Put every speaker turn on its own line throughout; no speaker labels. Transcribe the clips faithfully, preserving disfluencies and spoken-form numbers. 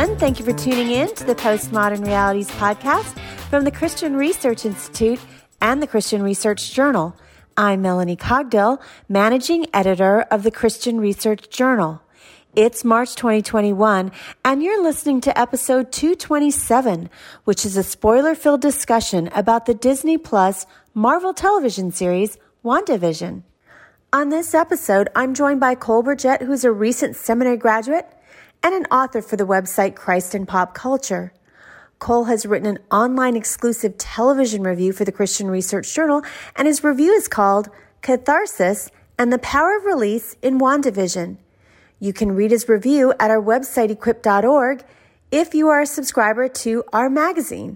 everyone. Thank you for tuning in to the Postmodern Realities podcast from the Christian Research Institute and the Christian Research Journal. I'm Melanie Cogdill, managing editor of the Christian Research Journal. It's March twenty twenty-one, and you're listening to episode two twenty-seven, which is a spoiler-filled discussion about the Disney Plus Marvel television series, WandaVision. On this episode, I'm joined by Cole Burgett, who's a recent seminary graduate and an author for the website Christ in Pop Culture. Cole has written an online exclusive television review for the Christian Research Journal, and his review is called Catharsis and the Power of Release in WandaVision. You can read his review at our website, equip dot org, if you are a subscriber to our magazine.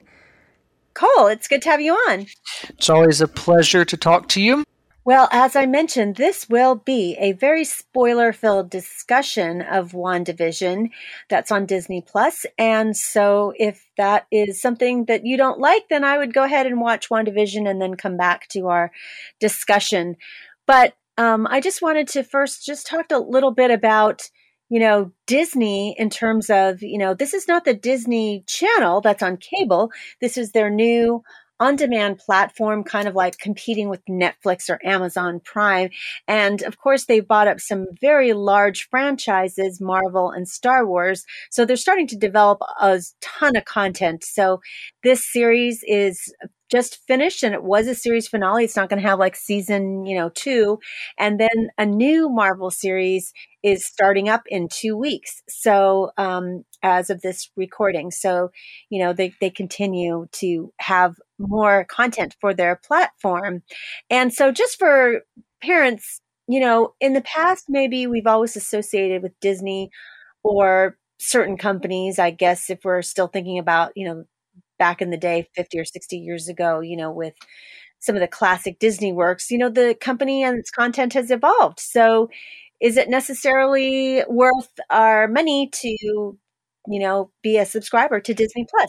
Cole, it's good to have you on.
It's always a pleasure to talk to you.
Well, as I mentioned, this will be a very spoiler-filled discussion of WandaVision that's on Disney Plus. And so if that is something that you don't like, then I would go ahead and watch WandaVision and then come back to our discussion. But um, I just wanted to first just talk a little bit about, you know, Disney in terms of, you know, this is not the Disney Channel that's on cable. This is their new on-demand platform, kind of like competing with Netflix or Amazon Prime. And of course, they bought up some very large franchises, Marvel and Star Wars. So they're starting to develop a ton of content. So this series is just finished, and it was a series finale. It's not going to have like season, you know, two. And then a new Marvel series is starting up in two weeks. So um, as of this recording, so, you know, they, they continue to have more content for their platform. And so just for parents, you know, in the past, maybe we've always associated with Disney or certain companies, I guess, if we're still thinking about, you know, back in the day, fifty or sixty years ago, you know, with some of the classic Disney works, you know, the company and its content has evolved. So is it necessarily worth our money to, you know, be a subscriber to Disney Plus?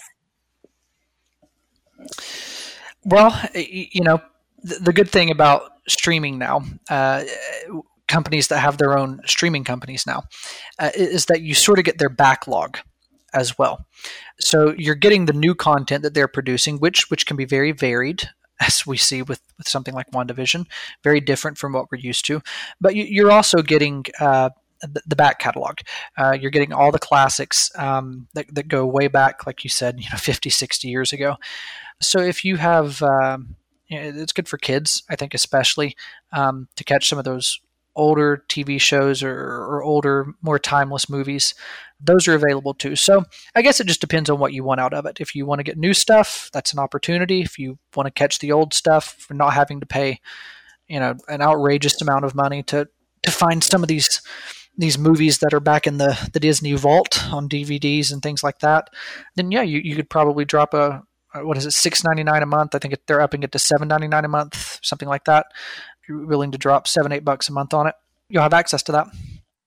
Well, you know, the, the good thing about streaming now, uh, companies that have their own streaming companies now, uh, is that you sort of get their backlog as well. So you're getting the new content that they're producing, which which can be very varied, as we see with, with something like WandaVision, very different from what we're used to. But you, you're also getting uh, the, the back catalog. Uh, you're getting all the classics um, that, that go way back, like you said, you know, fifty, sixty years ago. So if you have, um, you know, it's good for kids, I think, especially um, to catch some of those older T V shows or, or older, more timeless movies. Those are available too. So I guess it just depends on what you want out of it. If you want to get new stuff, that's an opportunity. If you want to catch the old stuff for not having to pay, you know, an outrageous amount of money to, to find some of these these movies that are back in the, the Disney vault on D V Ds and things like that, then yeah, you, you could probably drop a, what is it, six ninety-nine a month. I think it, they're upping it to seven ninety-nine a month, something like that. If you're willing to drop seven, eight bucks a month on it, you'll have access to that.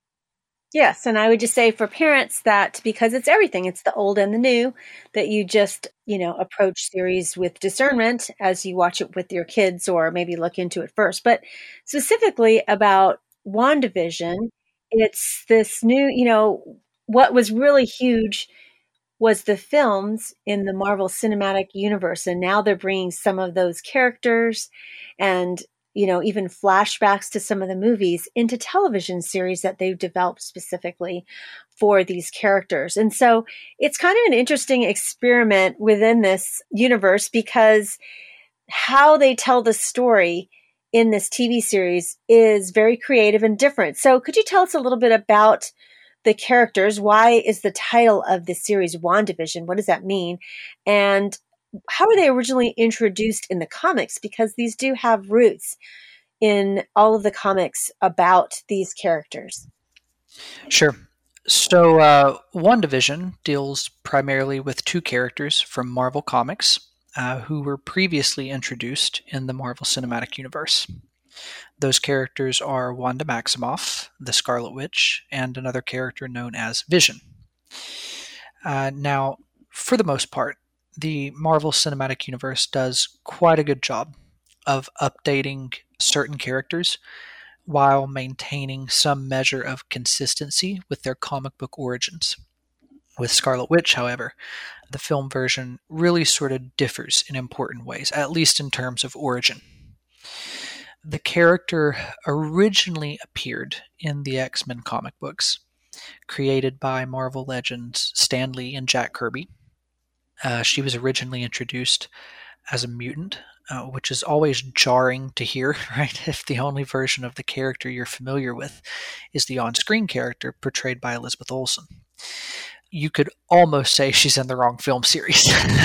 Yes, and I would just say for parents that because it's everything, it's the old and the new, that you just, you know, approach series with discernment as you watch it with your kids or maybe look into it first. But specifically about WandaVision, it's this new, you know, what was really huge was the films in the Marvel Cinematic Universe. And now they're bringing some of those characters and, you know, even flashbacks to some of the movies into television series that they've developed specifically for these characters. And so it's kind of an interesting experiment within this universe because how they tell the story in this T V series is very creative and different. So could you tell us a little bit about the characters? Why is the title of the series WandaVision? What does that mean? And how were they originally introduced in the comics? Because these do have roots in all of the comics about these characters.
Sure. So uh, WandaVision deals primarily with two characters from Marvel Comics uh, who were previously introduced in the Marvel Cinematic Universe. Those characters are Wanda Maximoff, the Scarlet Witch, and another character known as Vision. Uh, now, for the most part, the Marvel Cinematic Universe does quite a good job of updating certain characters while maintaining some measure of consistency with their comic book origins. With Scarlet Witch, however, the film version really sort of differs in important ways, at least in terms of origin. The character originally appeared in the X-Men comic books, created by Marvel Legends Stan Lee and Jack Kirby. Uh, she was originally introduced as a mutant, uh, which is always jarring to hear, right? If the only version of the character you're familiar with is the on-screen character portrayed by Elizabeth Olsen. You could almost say she's in the wrong film series.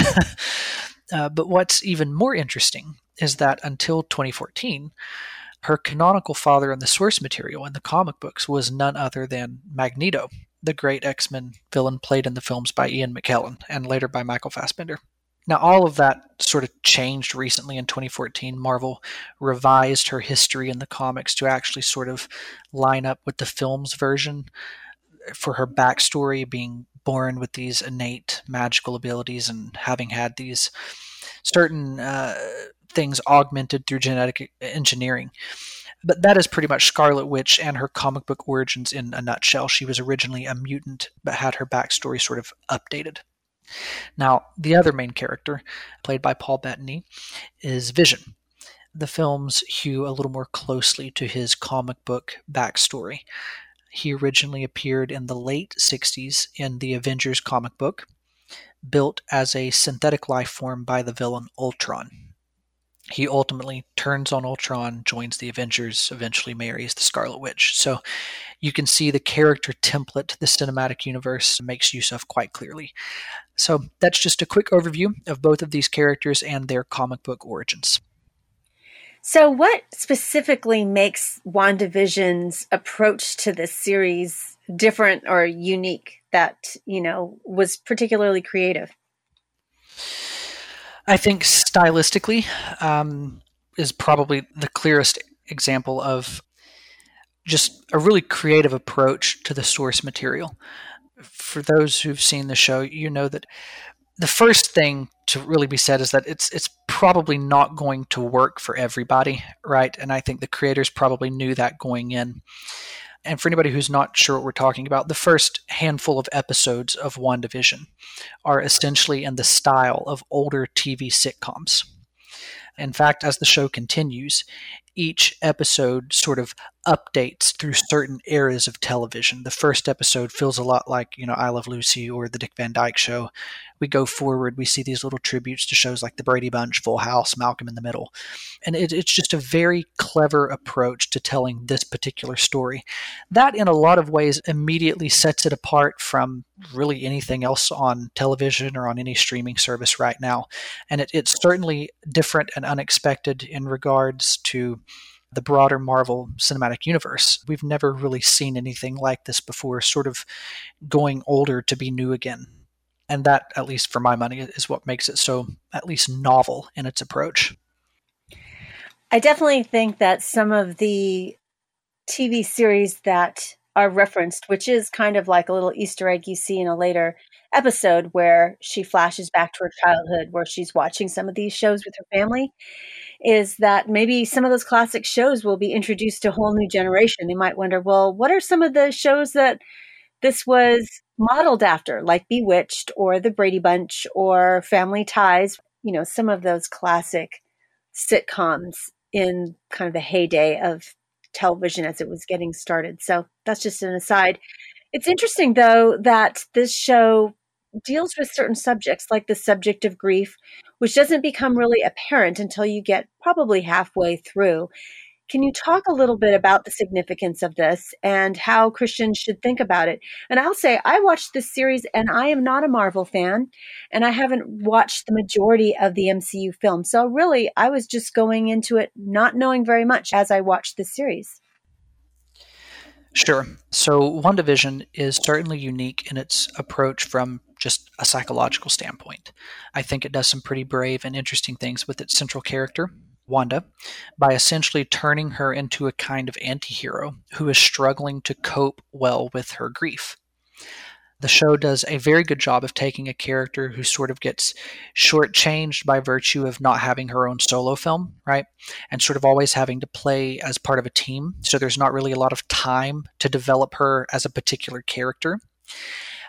uh, but what's even more interesting is that until twenty fourteen, her canonical father in the source material in the comic books was none other than Magneto, the great X-Men villain played in the films by Ian McKellen and later by Michael Fassbender. Now, all of that sort of changed recently in twenty fourteen. Marvel revised her history in the comics to actually sort of line up with the film's version, for her backstory being born with these innate magical abilities and having had these certain uh, things augmented through genetic engineering. But that is pretty much Scarlet Witch and her comic book origins in a nutshell. She was originally a mutant, but had her backstory sort of updated. Now, the other main character, played by Paul Bettany, is Vision. The films hew a little more closely to his comic book backstory. He originally appeared in the late sixties in the Avengers comic book, built as a synthetic life form by the villain Ultron. He ultimately turns on Ultron, joins the Avengers, eventually marries the Scarlet Witch. So you can see the character template the cinematic universe makes use of quite clearly. So that's just a quick overview of both of these characters and their comic book origins.
So what specifically makes WandaVision's approach to this series different or unique that, you know, was particularly creative?
I think stylistically um, is probably the clearest example of just a really creative approach to the source material. For those who've seen the show, you know that the first thing to really be said is that it's it's probably not going to work for everybody, right? And I think the creators probably knew that going in. And for anybody who's not sure what we're talking about, the first handful of episodes of WandaVision are essentially in the style of older T V sitcoms. In fact, as the show continues, each episode sort of updates through certain eras of television. The first episode feels a lot like, you know, I Love Lucy or The Dick Van Dyke Show. We go forward, we see these little tributes to shows like The Brady Bunch, Full House, Malcolm in the Middle. And it, it's just a very clever approach to telling this particular story. That, in a lot of ways, immediately sets it apart from really anything else on television or on any streaming service right now. And it, it's certainly different and unexpected in regards to the broader Marvel Cinematic Universe. We've never really seen anything like this before, sort of going older to be new again. And that, at least for my money, is what makes it so at least novel in its approach.
I definitely think that some of the T V series that are referenced, which is kind of like a little Easter egg you see in a later episode where she flashes back to her childhood, where she's watching some of these shows with her family, is that maybe some of those classic shows will be introduced to a whole new generation. They might wonder, well, what are some of the shows that this was modeled after, like Bewitched or The Brady Bunch or Family Ties, you know, some of those classic sitcoms in kind of the heyday of television as it was getting started. So that's just an aside. It's interesting, though, that this show deals with certain subjects, like the subject of grief, which doesn't become really apparent until you get probably halfway through. Can you talk a little bit about the significance of this and how Christians should think about it? And I'll say, I watched this series and I am not a Marvel fan, and I haven't watched the majority of the M C U films. So really, I was just going into it not knowing very much as I watched this series.
Sure. So WandaVision is certainly unique in its approach from just a psychological standpoint. I think it does some pretty brave and interesting things with its central character, Wanda, by essentially turning her into a kind of anti-hero who is struggling to cope well with her grief. The show does a very good job of taking a character who sort of gets shortchanged by virtue of not having her own solo film, right? And sort of always having to play as part of a team. So there's not really a lot of time to develop her as a particular character.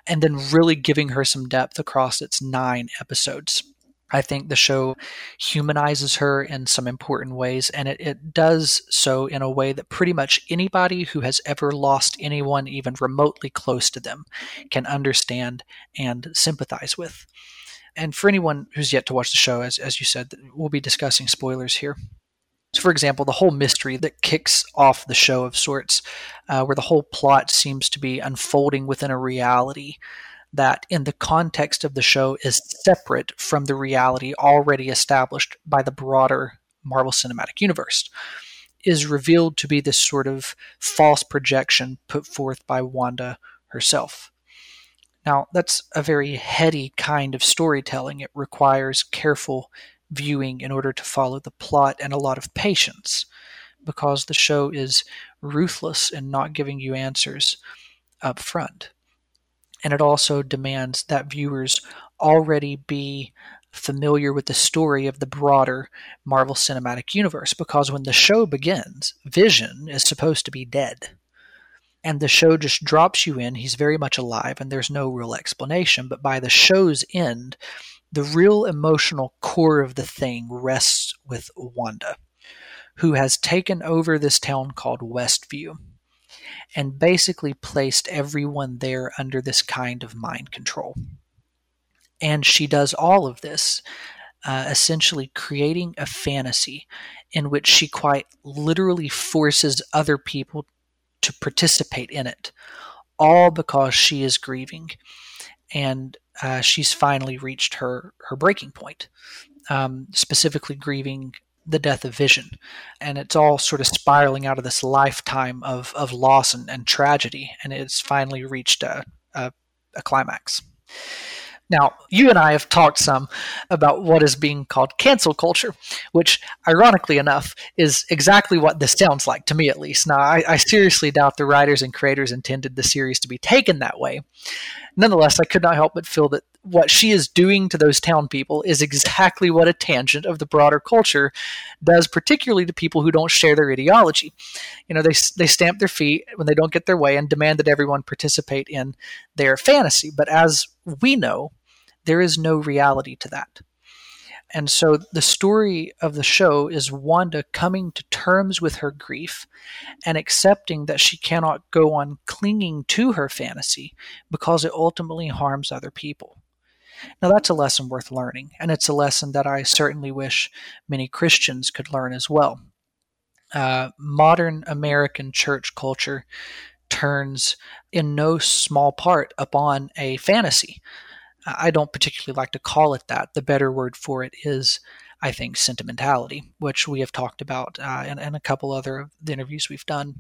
and then really giving her some depth across its nine episodes. I think the show humanizes her in some important ways, and it, it does so in a way that pretty much anybody who has ever lost anyone even remotely close to them can understand and sympathize with. And for anyone who's yet to watch the show, as, as you said, we'll be discussing spoilers here. So, for example, the whole mystery that kicks off the show of sorts, uh, where the whole plot seems to be unfolding within a reality that in the context of the show is separate from the reality already established by the broader Marvel Cinematic Universe, is revealed to be this sort of false projection put forth by Wanda herself. Now, that's a very heady kind of storytelling. It requires careful viewing in order to follow the plot and a lot of patience, because the show is ruthless in not giving you answers up front. And it also demands that viewers already be familiar with the story of the broader Marvel Cinematic Universe, because when the show begins, Vision is supposed to be dead. And the show just drops you in. He's very much alive, and there's no real explanation. But by the show's end, the real emotional core of the thing rests with Wanda, who has taken over this town called Westview and basically placed everyone there under this kind of mind control. And she does all of this, uh, essentially creating a fantasy in which she quite literally forces other people to participate in it, all because she is grieving. And uh, she's finally reached her, her breaking point, um, specifically grieving the death of Vision. And it's all sort of spiraling out of this lifetime of, of loss and, and tragedy, and it's finally reached a, a, a climax. Now, you and I have talked some about what is being called cancel culture, which, ironically enough, is exactly what this sounds like, to me at least. Now, I, I seriously doubt the writers and creators intended the series to be taken that way. Nonetheless, I could not help but feel that what she is doing to those town people is exactly what a tangent of the broader culture does, particularly to people who don't share their ideology. You know, they they stamp their feet when they don't get their way and demand that everyone participate in their fantasy. But as we know, there is no reality to that. And so the story of the show is Wanda coming to terms with her grief and accepting that she cannot go on clinging to her fantasy because it ultimately harms other people. Now, that's a lesson worth learning, and it's a lesson that I certainly wish many Christians could learn as well. Uh, modern American church culture turns in no small part upon a fantasy. I don't particularly like to call it that. The better word for it is, I think, sentimentality, which we have talked about uh, in, in a couple other of the interviews we've done.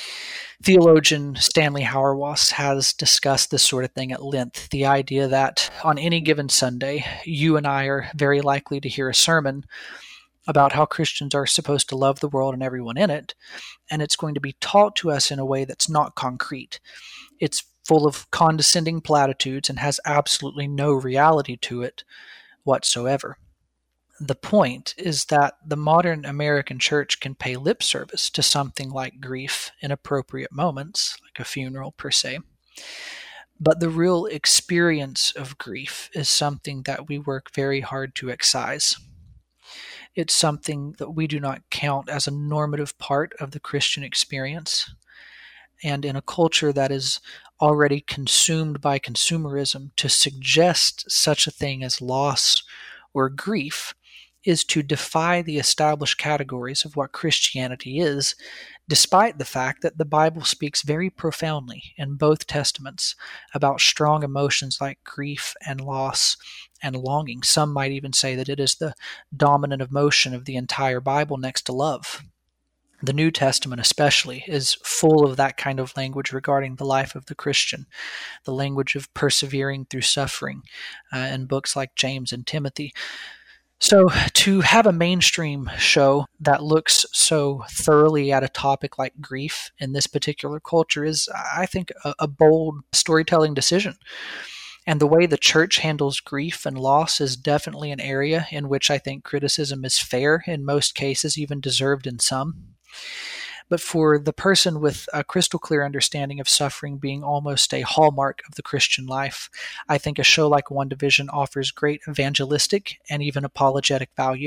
Theologian Stanley Hauerwas has discussed this sort of thing at length, the idea that on any given Sunday, you and I are very likely to hear a sermon about how Christians are supposed to love the world and everyone in it, and it's going to be taught to us in a way that's not concrete. It's full of condescending platitudes and has absolutely no reality to it whatsoever. The point is that the modern American church can pay lip service to something like grief in appropriate moments, like a funeral per se, but the real experience of grief is something that we work very hard to excise. It's something that we do not count as a normative part of the Christian experience. And in a culture that is already consumed by consumerism, to suggest such a thing as loss or grief is to defy the established categories of what Christianity is, despite the fact that the Bible speaks very profoundly in both testaments about strong emotions like grief and loss and longing. Some might even say that it is the dominant emotion of the entire Bible next to love. The New Testament especially is full of that kind of language regarding the life of the Christian, the language of persevering through suffering uh, in books like James and Timothy. So to have a mainstream show that looks so thoroughly at a topic like grief in this particular culture is, I think, a, a bold storytelling decision. And the way the church handles grief and loss is definitely an area in which I think criticism is fair in most cases, even deserved in some. But for the person with a crystal clear understanding of suffering being almost a hallmark of the Christian life, I think a show like WandaVision offers great evangelistic and even apologetic value.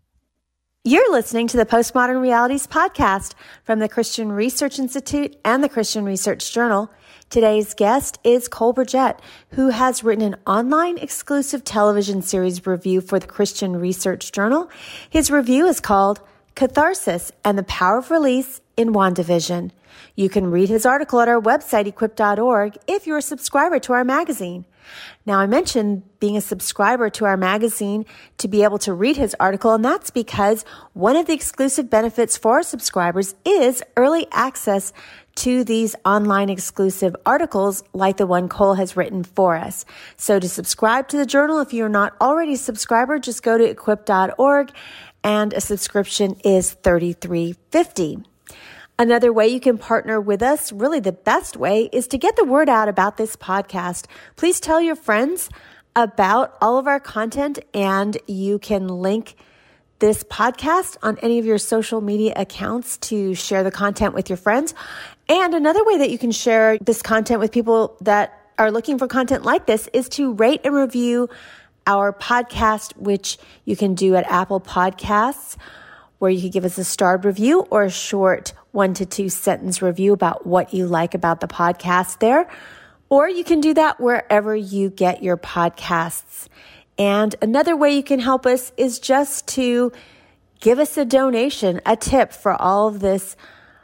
You're listening to the Postmodern Realities podcast from the Christian Research Institute and the Christian Research Journal. Today's guest is Cole Burgett, who has written an online exclusive television series review for the Christian Research Journal. His review is called Catharsis and the Power of Release in WandaVision. You can read his article at our website, equip dot org, if you're a subscriber to our magazine. Now, I mentioned being a subscriber to our magazine to be able to read his article, and that's because one of the exclusive benefits for our subscribers is early access to these online exclusive articles like the one Cole has written for us. So to subscribe to the journal, if you're not already a subscriber, just go to equip dot org, and a subscription is thirty-three fifty. Another way you can partner with us, really the best way, is to get the word out about this podcast. Please tell your friends about all of our content, and you can link this podcast on any of your social media accounts to share the content with your friends. And another way that you can share this content with people that are looking for content like this is to rate and review our podcast, which you can do at Apple Podcasts, where you could give us a starred review or a short one to two sentence review about what you like about the podcast there. Or you can do that wherever you get your podcasts. And another way you can help us is just to give us a donation, a tip for all of this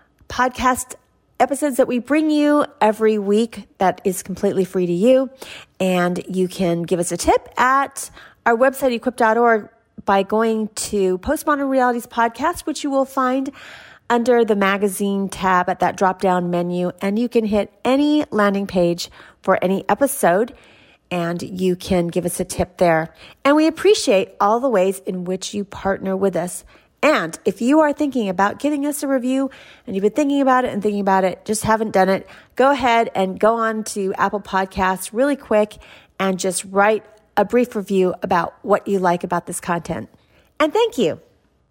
podcast episodes that we bring you every week that is completely free to you. And you can give us a tip at our website, equip dot org, by going to Postmodern Realities Podcast, which you will find under the magazine tab at that drop-down menu. And you can hit any landing page for any episode, and you can give us a tip there. And we appreciate all the ways in which you partner with us. And if you are thinking about giving us a review and you've been thinking about it and thinking about it, just haven't done it, go ahead and go on to Apple Podcasts really quick and just write a brief review about what you like about this content. And thank you.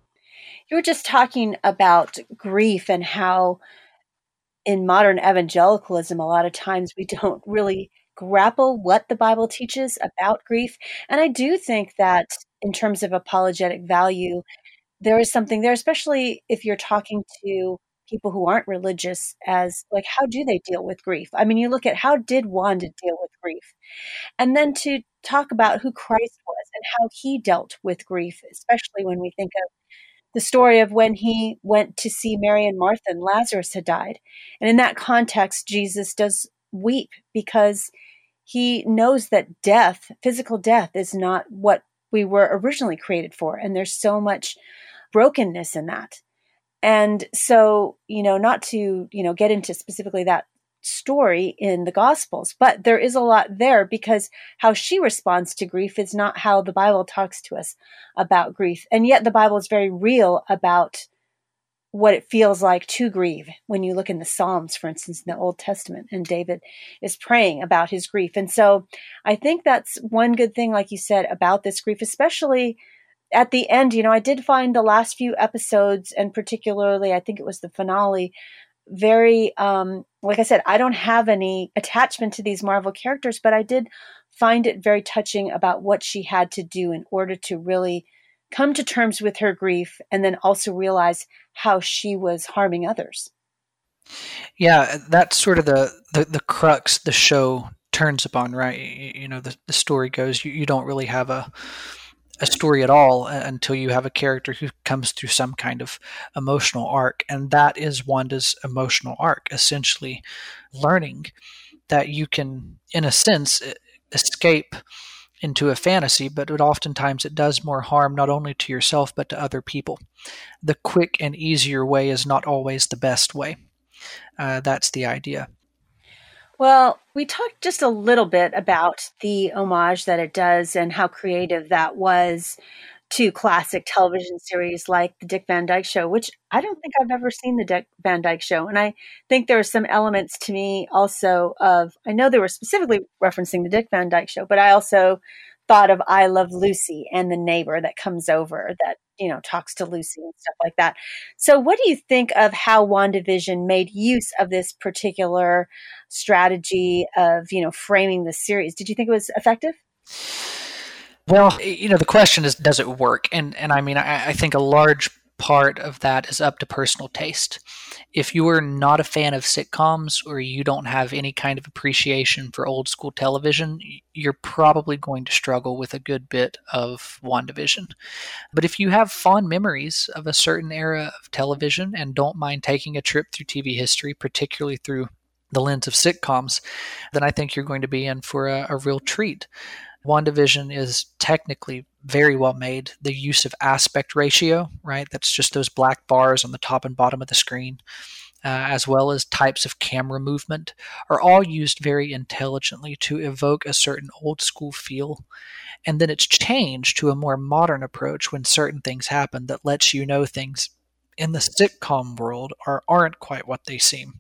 You were just talking about grief and how in modern evangelicalism, a lot of times we don't really grapple what the Bible teaches about grief. And I do think that in terms of apologetic value, there is something there, especially if you're talking to people who aren't religious, as like, how do they deal with grief? I mean, you look at how did Wanda deal with grief? And then to talk about who Christ was and how he dealt with grief, especially when we think of the story of when he went to see Mary and Martha and Lazarus had died. And in that context, Jesus does weep because he knows that death, physical death, is not what we were originally created for. And there's so much brokenness in that. And so, you know, not to, you know, get into specifically that story in the Gospels, but there is a lot there because how she responds to grief is not how the Bible talks to us about grief. And yet the Bible is very real about what it feels like to grieve. When you look in the Psalms, for instance, in the Old Testament, and David is praying about his grief. And so I think that's one good thing, like you said, about this grief, especially at the end. You know, I did find the last few episodes, and particularly, I think it was the finale, very, um, like I said, I don't have any attachment to these Marvel characters, but I did find it very touching about what she had to do in order to really come to terms with her grief and then also realize how she was harming others.
Yeah, that's sort of the, the, the crux the show turns upon, right? You, you know, the, the story goes, you, you don't really have a a story at all until you have a character who comes through some kind of emotional arc. And that is Wanda's emotional arc, essentially learning that you can, in a sense, escape into a fantasy, but it, oftentimes it does more harm not only to yourself, but to other people. The quick and easier way is not always the best way. Uh, that's the idea.
Well, we talked just a little bit about the homage that it does and how creative that was to classic television series like The Dick Van Dyke Show, which I don't think I've ever seen The Dick Van Dyke Show. And I think there are some elements to me also of, I know they were specifically referencing The Dick Van Dyke Show, but I also thought of I Love Lucy and the neighbor that comes over that you know, talks to Lucy and stuff like that. So what do you think of how WandaVision made use of this particular strategy of, you know, framing the series? Did you think it was effective?
Well, you know, the question is, does it work? And and I mean, I, I think a large part of that is up to personal taste. If you are not a fan of sitcoms or you don't have any kind of appreciation for old school television, you're probably going to struggle with a good bit of WandaVision. But if you have fond memories of a certain era of television and don't mind taking a trip through T V history, particularly through the lens of sitcoms, then I think you're going to be in for a, a real treat. WandaVision is technically very well made. The use of aspect ratio, right? That's just those black bars on the top and bottom of the screen, uh, as well as types of camera movement, are all used very intelligently to evoke a certain old school feel. And then it's changed to a more modern approach when certain things happen that lets you know things in the sitcom world are, aren't quite what they seem.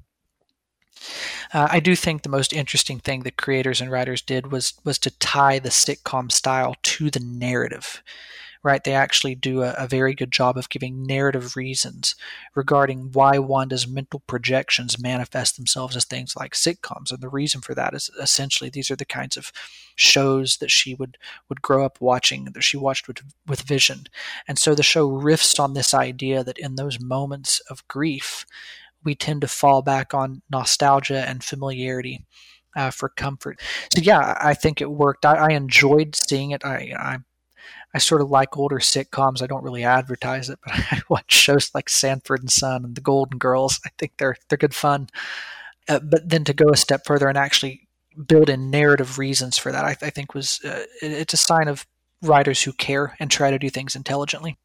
Uh, I do think the most interesting thing that creators and writers did was was to tie the sitcom style to the narrative, right? They actually do a, a very good job of giving narrative reasons regarding why Wanda's mental projections manifest themselves as things like sitcoms. And the reason for that is essentially these are the kinds of shows that she would, would grow up watching, that she watched with, with Vision. And so the show riffs on this idea that in those moments of grief, we tend to fall back on nostalgia and familiarity uh, for comfort. So yeah, I think it worked. I, I enjoyed seeing it. I, I I sort of like older sitcoms. I don't really advertise it, but I watch shows like Sanford and Son and The Golden Girls. I think they're they're good fun. Uh, but then to go a step further and actually build in narrative reasons for that, I, I think was uh, it, it's a sign of writers who care and try to do things intelligently.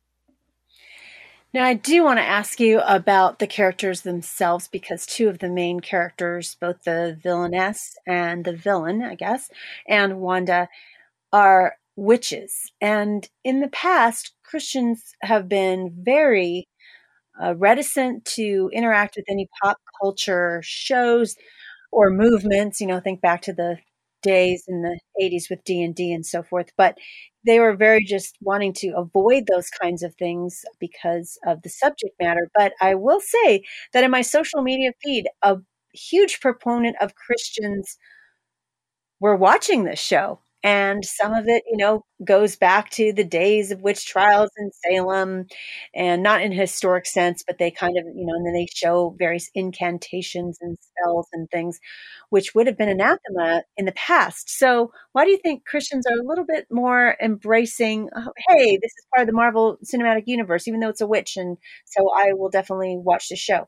Now, I do want to ask you about the characters themselves, because two of the main characters, both the villainess and the villain, I guess, and Wanda, are witches. And in the past, Christians have been very uh, reticent to interact with any pop culture shows or movements. You know, think back to the days in the eighties with D and D and so forth. But they were very just wanting to avoid those kinds of things because of the subject matter. But I will say that in my social media feed, a huge proponent of Christians were watching this show. And some of it, you know, goes back to the days of witch trials in Salem, and not in a historic sense, but they kind of, you know, and then they show various incantations and spells and things, which would have been anathema in the past. So why do you think Christians are a little bit more embracing, oh, hey, this is part of the Marvel Cinematic Universe, even though it's a witch, and so I will definitely watch the show?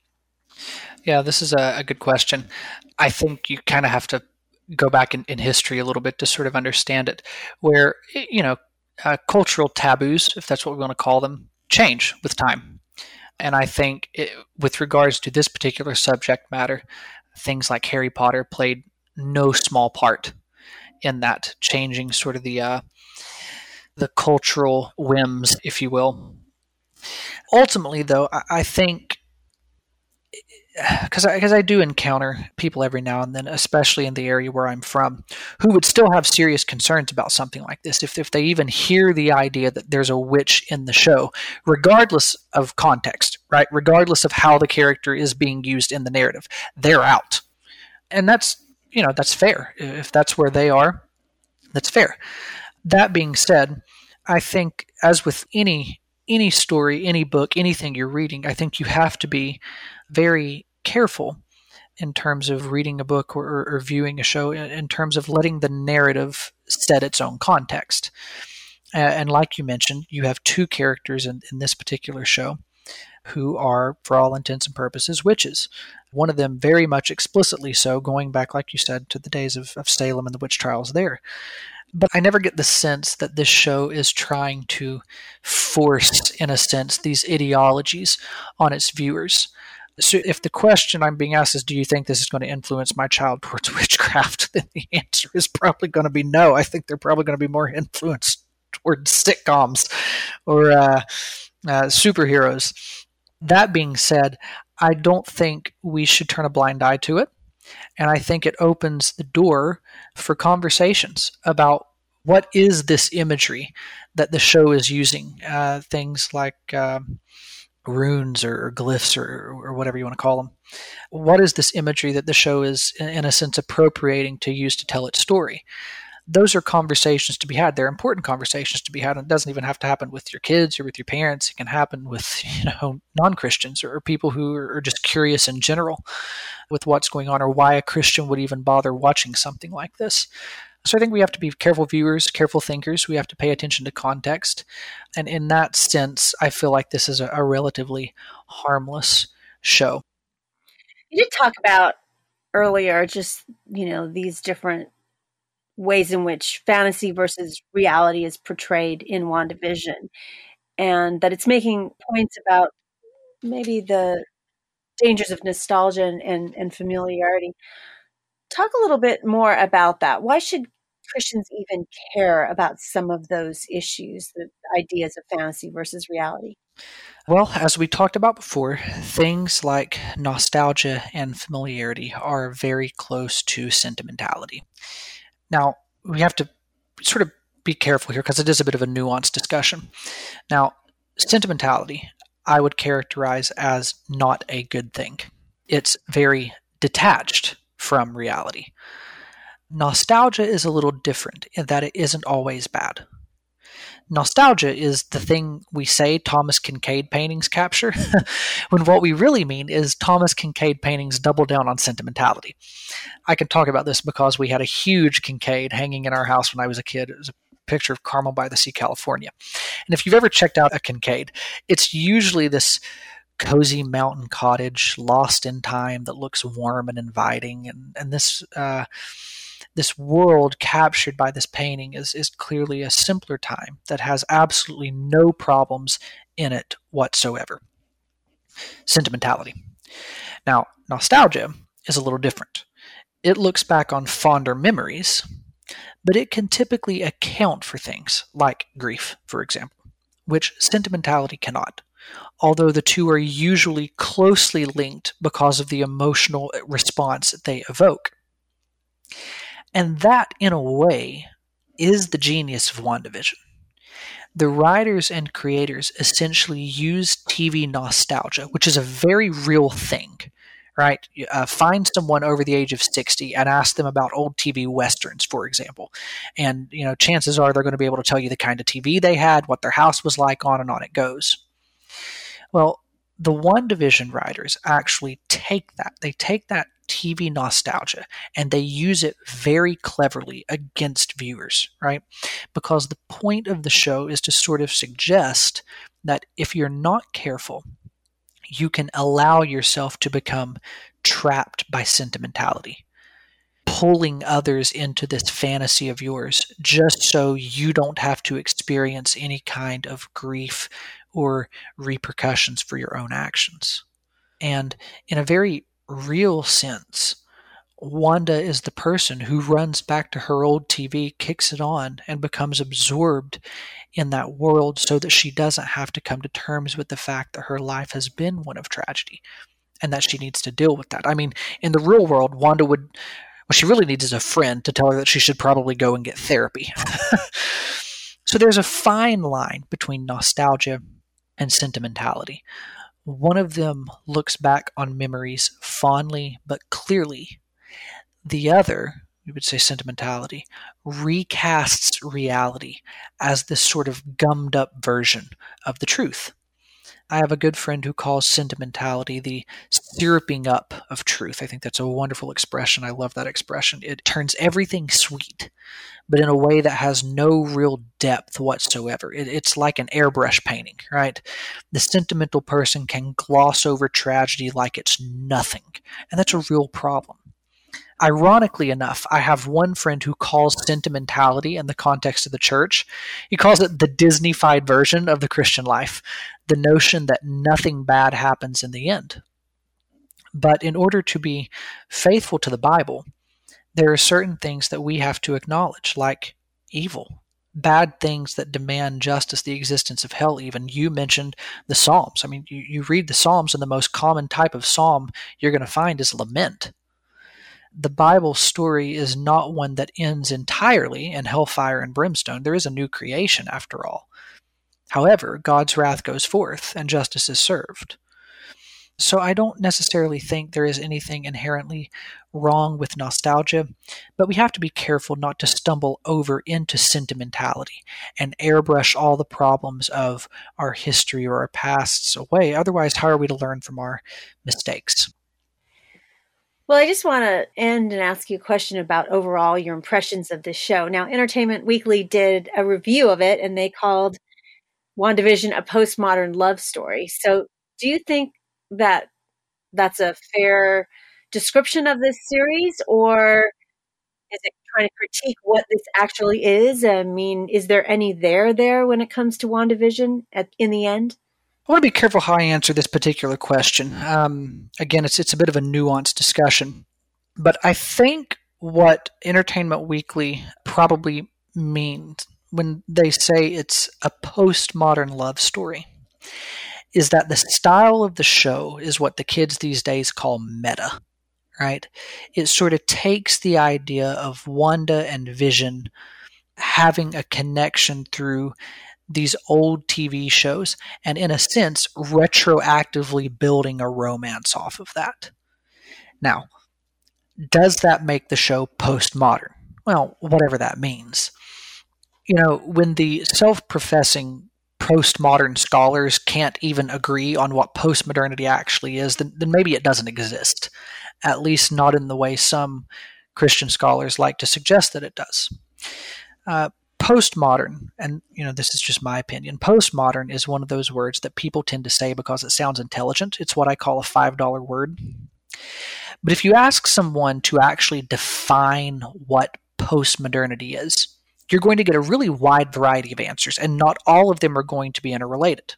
Yeah, this is a, a good question. I think you kind of have to go back in, in history a little bit to sort of understand it, where, you know, uh, cultural taboos, if that's what we want to call them, change with time. And I think it, with regards to this particular subject matter, things like Harry Potter played no small part in that, changing sort of the uh, the cultural whims, if you will. Ultimately, though, I, I think because I, cause I do encounter people every now and then, especially in the area where I'm from, who would still have serious concerns about something like this. If, if they even hear the idea that there's a witch in the show, regardless of context, right? Regardless of how the character is being used in the narrative, they're out. And that's, you know, that's fair. If that's where they are, that's fair. That being said, I think as with any any story, any book, anything you're reading, I think you have to be very careful in terms of reading a book or, or viewing a show, in terms of letting the narrative set its own context. Uh, and like you mentioned, you have two characters in, in this particular show who are, for all intents and purposes, witches. One of them very much explicitly so, going back, like you said, to the days of, of Salem and the witch trials there. But I never get the sense that this show is trying to force, in a sense, these ideologies on its viewers. So if the question I'm being asked is, do you think this is going to influence my child towards witchcraft, then the answer is probably going to be no. I think they're probably going to be more influenced towards sitcoms or uh, uh, superheroes. That being said, I don't think we should turn a blind eye to it. And I think it opens the door for conversations about What is this imagery that the show is using? Uh, things like uh, runes or, or glyphs or, or whatever you want to call them. What is this imagery that the show is, in a sense, appropriating to use to tell its story? Those are conversations to be had. They're important conversations to be had. And it doesn't even have to happen with your kids or with your parents. It can happen with, you know, non-Christians or people who are just curious in general with what's going on or why a Christian would even bother watching something like this. So I think we have to be careful viewers, careful thinkers. We have to pay attention to context. And in that sense, I feel like this is a, a relatively harmless show.
You did talk about earlier just, you know, these different ways in which fantasy versus reality is portrayed in WandaVision, and that it's making points about maybe the dangers of nostalgia and, and, and familiarity. Talk a little bit more about that. Why should Christians even care about some of those issues, the ideas of fantasy versus reality?
Well, as we talked about before, things like nostalgia and familiarity are very close to sentimentality. Now, we have to sort of be careful here because it is a bit of a nuanced discussion. Now, sentimentality, I would characterize as not a good thing. It's very detached from reality. Nostalgia is a little different in that it isn't always bad. Nostalgia is the thing we say Thomas Kinkade paintings capture, when what we really mean is Thomas Kinkade paintings double down on sentimentality. I can talk about this because we had a huge Kinkade hanging in our house when I was a kid. It was a picture of Carmel by the Sea, California. And if you've ever checked out a Kinkade, it's usually this cozy mountain cottage lost in time that looks warm and inviting. And, and this uh, this world captured by this painting is, is clearly a simpler time that has absolutely no problems in it whatsoever. Sentimentality. Now, nostalgia is a little different. It looks back on fonder memories, but it can typically account for things like grief, for example, which sentimentality cannot, although the two are usually closely linked because of the emotional response that they evoke. And that, in a way, is the genius of WandaVision. The writers and creators essentially use T V nostalgia, which is a very real thing, right? Uh, find someone over the age of sixty and ask them about old T V westerns, for example. And, you know, chances are they're going to be able to tell you the kind of T V they had, what their house was like, on and on it goes. Well, the WandaVision writers actually take that. They take that T V nostalgia and they use it very cleverly against viewers, right? Because the point of the show is to sort of suggest that if you're not careful, you can allow yourself to become trapped by sentimentality, pulling others into this fantasy of yours just so you don't have to experience any kind of grief or repercussions for your own actions. And in a very real sense, Wanda is the person who runs back to her old T V, kicks it on, and becomes absorbed in that world so that she doesn't have to come to terms with the fact that her life has been one of tragedy and that she needs to deal with that. I mean, in the real world, Wanda would, what she really needs is a friend to tell her that she should probably go and get therapy. So there's a fine line between nostalgia and sentimentality. One of them looks back on memories fondly but clearly. The other, we would say sentimentality, recasts reality as this sort of gummed up version of the truth. I have a good friend who calls sentimentality the syruping up of truth. I think that's a wonderful expression. I love that expression. It turns everything sweet, but in a way that has no real depth whatsoever. It, it's like an airbrush painting, right? The sentimental person can gloss over tragedy like it's nothing, and that's a real problem. Ironically enough, I have one friend who calls sentimentality in the context of the church, he calls it the Disney-fied version of the Christian life, the notion that nothing bad happens in the end. But in order to be faithful to the Bible, there are certain things that we have to acknowledge, like evil, bad things that demand justice, the existence of hell even. You mentioned the Psalms. I mean, you, you read the Psalms, and the most common type of psalm you're going to find is lament. The Bible story is not one that ends entirely in hellfire and brimstone. There is a new creation after all. However, God's wrath goes forth and justice is served. So I don't necessarily think there is anything inherently wrong with nostalgia, but we have to be careful not to stumble over into sentimentality and airbrush all the problems of our history or our pasts away. Otherwise, how are we to learn from our mistakes?
Well, I just want to end and ask you a question about overall your impressions of this show. Now, Entertainment Weekly did a review of it, and they called WandaVision a postmodern love story. So do you think that that's a fair description of this series, or is it trying to critique what this actually is? I mean, is there any there there when it comes to WandaVision at, in the end?
I want to be careful how I answer this particular question. Um, again, it's it's a bit of a nuanced discussion, but I think what Entertainment Weekly probably means when they say it's a postmodern love story is that the style of the show is what the kids these days call meta, right? It sort of takes the idea of Wanda and Vision having a connection through these old T V shows and, in a sense, retroactively building a romance off of that. Now, does that make the show postmodern? Well, whatever that means. You know, when the self-professing postmodern scholars can't even agree on what postmodernity actually is, then, then maybe it doesn't exist, at least not in the way some Christian scholars like to suggest that it does. Uh, postmodern, and you know, this is just my opinion, postmodern is one of those words that people tend to say because it sounds intelligent. It's what I call a five dollar word. But if you ask someone to actually define what postmodernity is, you're going to get a really wide variety of answers, and not all of them are going to be interrelated.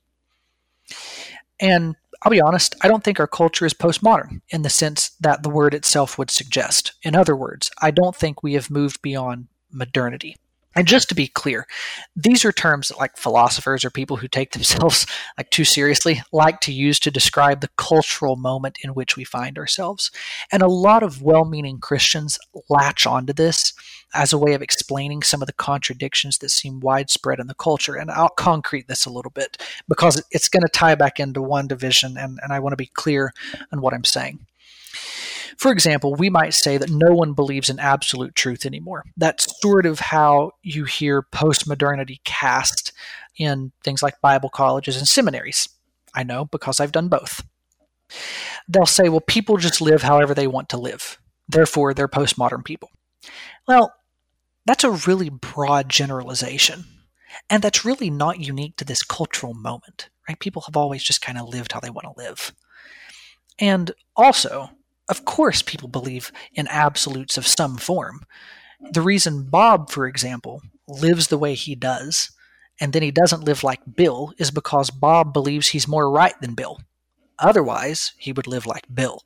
And I'll be honest, I don't think our culture is postmodern in the sense that the word itself would suggest. In other words, I don't think we have moved beyond modernity. And just to be clear, these are terms that like philosophers or people who take themselves like too seriously like to use to describe the cultural moment in which we find ourselves. And a lot of well-meaning Christians latch onto this as a way of explaining some of the contradictions that seem widespread in the culture. And I'll concrete this a little bit because it's going to tie back into WandaVision, and, and I want to be clear on what I'm saying. For example, we might say that no one believes in absolute truth anymore. That's sort of how you hear postmodernity cast in things like Bible colleges and seminaries. I know because I've done both. They'll say, well, people just live however they want to live. Therefore, they're postmodern people. Well, that's a really broad generalization. And that's really not unique to this cultural moment, right? People have always just kind of lived how they want to live. And also, of course, people believe in absolutes of some form. The reason Bob, for example, lives the way he does, and then he doesn't live like Bill, is because Bob believes he's more right than Bill. Otherwise, he would live like Bill.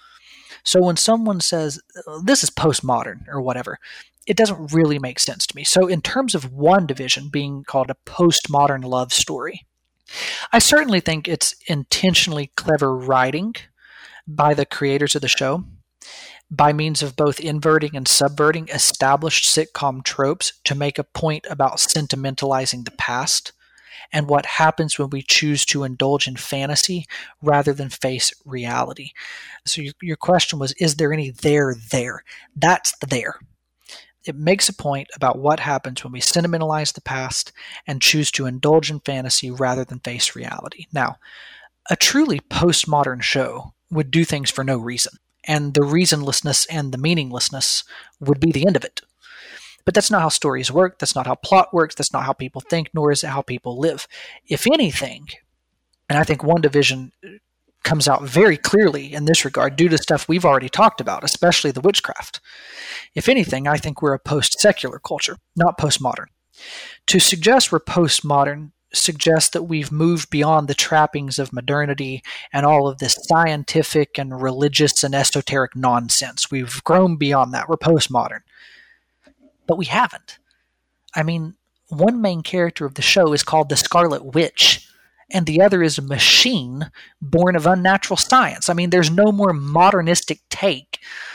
So when someone says, this is postmodern or whatever, it doesn't really make sense to me. So in terms of WandaVision being called a postmodern love story, I certainly think it's intentionally clever writing by the creators of the show, by means of both inverting and subverting established sitcom tropes to make a point about sentimentalizing the past and what happens when we choose to indulge in fantasy rather than face reality. So your, your question was, is there any there there? That's the there. It makes a point about what happens when we sentimentalize the past and choose to indulge in fantasy rather than face reality. Now, a truly postmodern show would do things for no reason, and the reasonlessness and the meaninglessness would be the end of it. But that's not how stories work, that's not how plot works, that's not how people think, nor is it how people live. If anything, and I think WandaVision comes out very clearly in this regard due to stuff we've already talked about, especially the witchcraft. If anything, I think we're a post-secular culture, not postmodern. To suggest we're postmodern suggests that we've moved beyond the trappings of modernity and all of this scientific and religious and esoteric nonsense. We've grown beyond that. We're postmodern. But we haven't. I mean, one main character of the show is called the Scarlet Witch, and the other is a machine born of unnatural science. I mean, there's no more modernistic take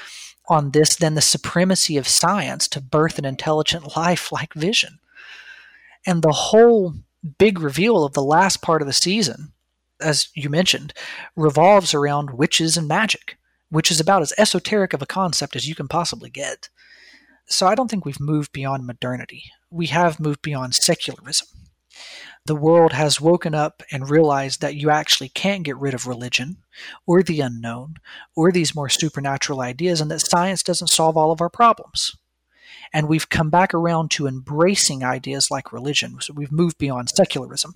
on this than the supremacy of science to birth an intelligent life like Vision. And the whole big reveal of the last part of the season, as you mentioned, revolves around witches and magic, which is about as esoteric of a concept as you can possibly get. So I don't think we've moved beyond modernity. We have moved beyond secularism. The world has woken up and realized that you actually can't get rid of religion or the unknown or these more supernatural ideas, and that science doesn't solve all of our problems. And we've come back around to embracing ideas like religion. So we've moved beyond secularism.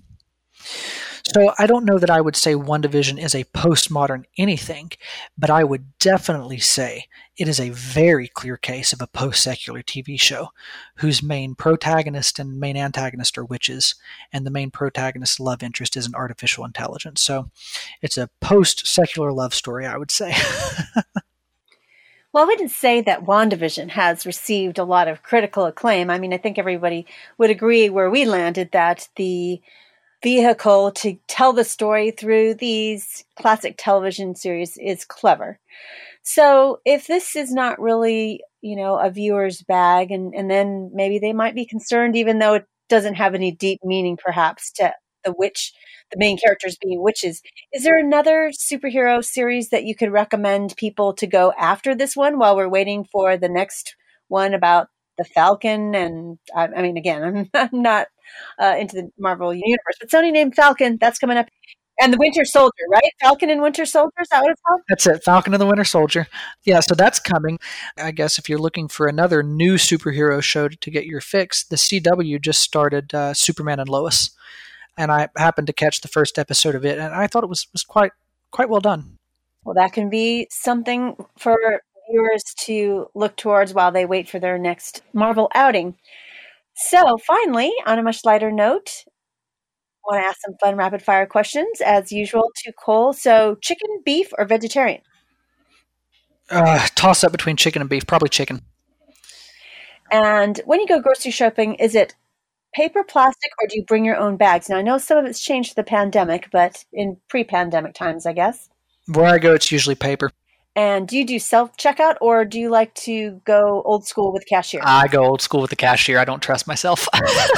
So I don't know that I would say WandaVision is a postmodern anything, but I would definitely say it is a very clear case of a post-secular T V show whose main protagonist and main antagonist are witches, and the main protagonist's love interest is an artificial intelligence. So it's a post-secular love story, I would say.
Well, I wouldn't say that WandaVision has received a lot of critical acclaim. I mean, I think everybody would agree where we landed that the vehicle to tell the story through these classic television series is clever. So if this is not really, you know, a viewer's bag, and, and then maybe they might be concerned, even though it doesn't have any deep meaning, perhaps, to the witch, the main characters being witches. Is there another superhero series that you could recommend people to go after this one while we're waiting for the next one about the Falcon? And I, I mean, again, I'm, I'm not uh, into the Marvel universe, but Sony named Falcon, that's coming up. And the Winter Soldier, right? Falcon and Winter Soldier, is that what it's called?
That's it, Falcon and the Winter Soldier. Yeah, so that's coming. I guess if you're looking for another new superhero show to get your fix, the C W just started uh, Superman and Lois. And I happened to catch the first episode of it, and I thought it was, was quite quite well done.
Well, that can be something for viewers to look towards while they wait for their next Marvel outing. So finally, on a much lighter note, I want to ask some fun rapid-fire questions, as usual, to Cole. So chicken, beef, or vegetarian?
Uh, toss up between chicken and beef, probably chicken.
And when you go grocery shopping, is it paper, plastic, or do you bring your own bags? Now, I know some of it's changed for the pandemic, but in pre-pandemic times, I guess.
Where I go, it's usually paper.
And do you do self-checkout, or do you like to go old school with cashier?
I go old school with the cashier. I don't trust myself.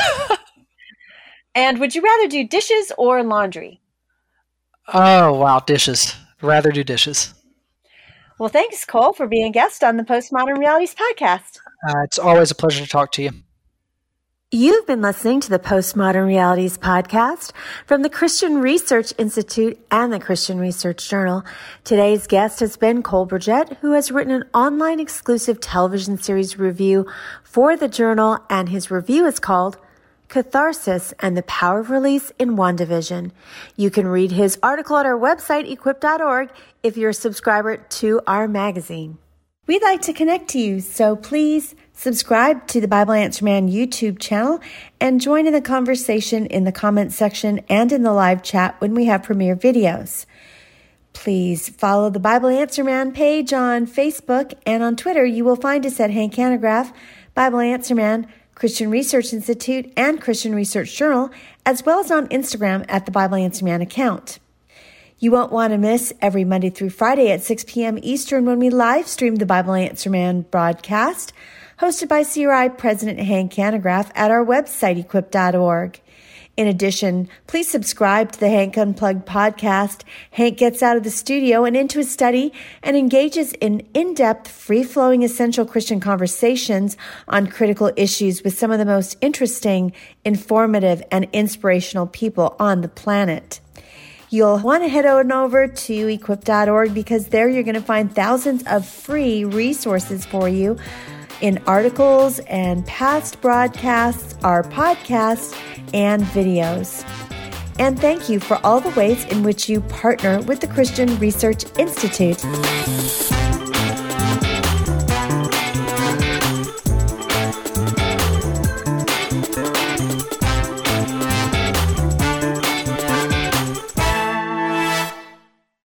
And would you rather do dishes or laundry?
Oh, wow, dishes. Rather do dishes.
Well, thanks, Cole, for being a guest on the Postmodern Realities podcast.
Uh, it's always a pleasure to talk to you.
You've been listening to the Postmodern Realities podcast from the Christian Research Institute and the Christian Research Journal. Today's guest has been Cole Burgett, who has written an online exclusive television series review for the journal, and his review is called Catharsis and the Power of Release in WandaVision. You can read his article at our website, equip dot org, if you're a subscriber to our magazine. We'd like to connect to you, so please subscribe to the Bible Answer Man YouTube channel and join in the conversation in the comments section and in the live chat when we have premiere videos. Please follow the Bible Answer Man page on Facebook, and on Twitter you will find us at Hank Hanegraaff, Bible Answer Man, Christian Research Institute, and Christian Research Journal, as well as on Instagram at the Bible Answer Man account. You won't want to miss every Monday through Friday at six p.m. Eastern when we live stream the Bible Answer Man broadcast, hosted by C R I President Hank Hanegraaff at our website, equip dot org. In addition, please subscribe to the Hank Unplugged podcast. Hank gets out of the studio and into his study and engages in in-depth, free-flowing, essential Christian conversations on critical issues with some of the most interesting, informative, and inspirational people on the planet. You'll want to head on over to equip dot org, because there you're going to find thousands of free resources for you in articles and past broadcasts, our podcasts, and videos. And thank you for all the ways in which you partner with the Christian Research Institute.